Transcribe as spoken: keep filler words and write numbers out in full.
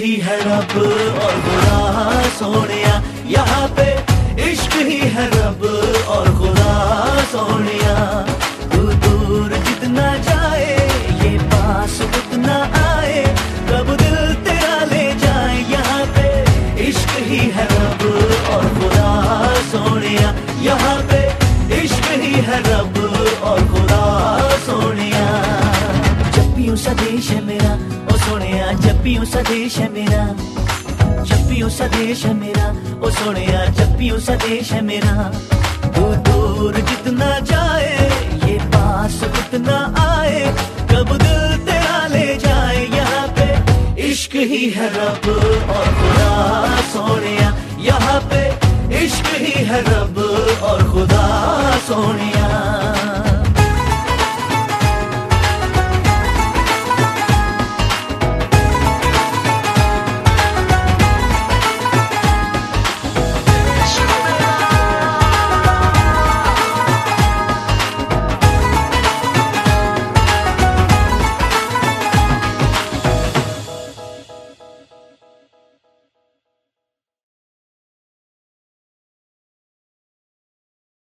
ही है रब और खुदा सोनिया, यहाँ पे इश्क ही है रब और खुदा सोनिया। तू दूर जितना जाए ये पास उतना आए, कब दिल तेरा ले जाए, यहाँ पे इश्क ही है रब और खुदा सोनिया, यहाँ पे इश्क ही है रब और खुदा सोनिया। जब भी सा देश है मेरा ओ सोनिया, जब भी सा देश है मेरा, जब भी सा देश है मेरा ओ सोनिया, जब भी सा देश है मेरा। दूर दूर जितना जाए ये पास उतना आए, कब दिल तेरा ले जाए, यहाँ पे इश्क ही है रब और खुदा सोनिया, यहाँ पे इश्क ही है रब और खुदा सोनिया।